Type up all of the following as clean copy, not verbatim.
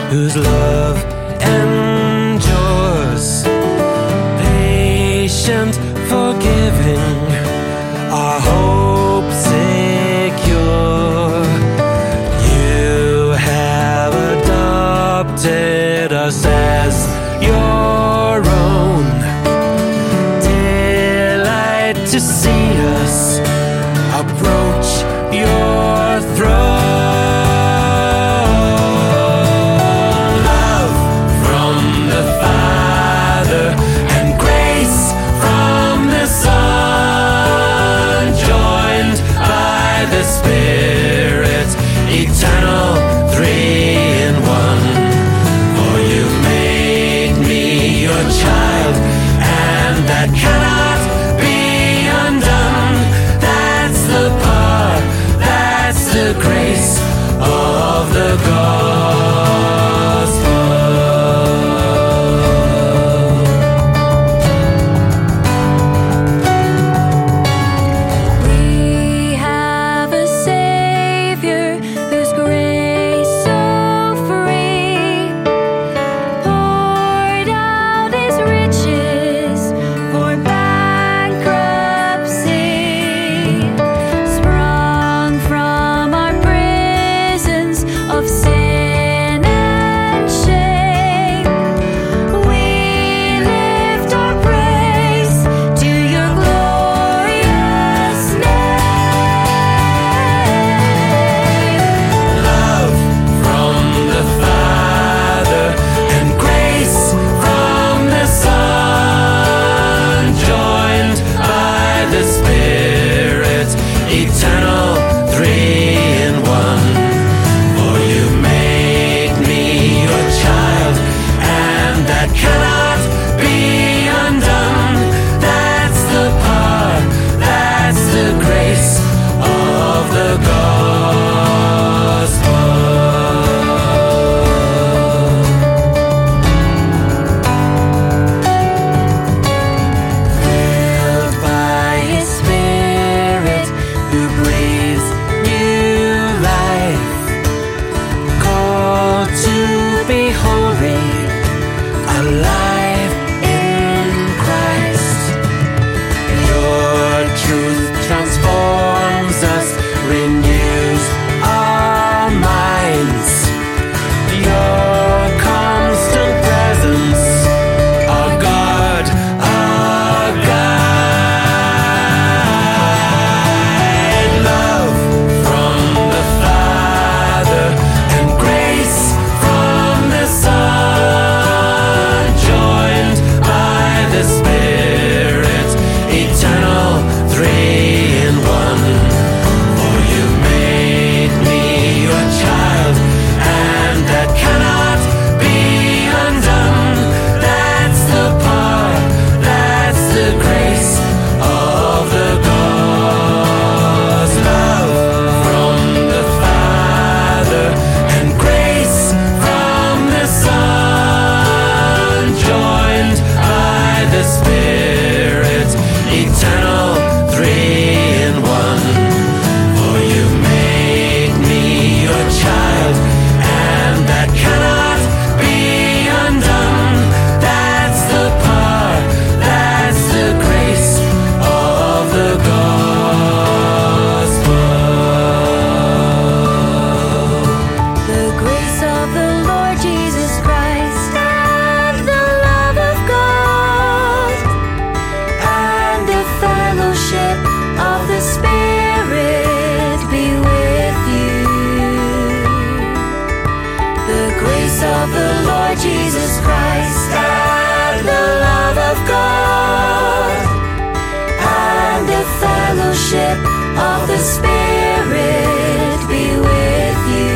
whose love endures, patient, forgiving, our hope secure. You have adopted us as your own. Delight to see us approach your throne. Love from the Father and grace from the Son, joined by the Spirit, eternal, three in one. For you made me your child, and that cannot be undone. That's the power, that's the grace of the gospel. We have a Savior whose grace so free poured out His riches for bankruptcy, sprung from our prisons of sin and shame. We lift our praise to your glorious name. Love from the Father and grace from the Son, joined by the Spirit, eternal, three in one. For you made me your child, and that cannot be undone. That's the power, that's the grace of the gospel. Filled by His Spirit, who breathes new life, called to be holy, alive in Christ. Your truth transforms us, renews our minds. Your constant presence, our God, our guide. Love from the Father and grace from the Son, joined by the Spirit, eternal, three in one. For you made me your child, and that cannot be undone. That's the power, that's the grace of the gospel. Love from the Father and grace from the Son, joined by the Spirit, eternal, three in one. For you made me your child, and that cannot be undone. That's the power, that's the grace of the gospel. The grace of the Lord Jesus Christ, and the love of God, and the fellowship of the Spirit be with you. The grace of the Lord Jesus Christ, and the love of God, and the fellowship of the Spirit be with you.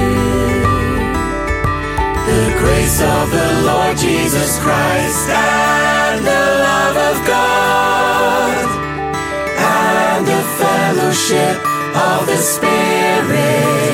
The grace of the Lord Jesus Christ, and the love of God, and the fellowship of the Spirit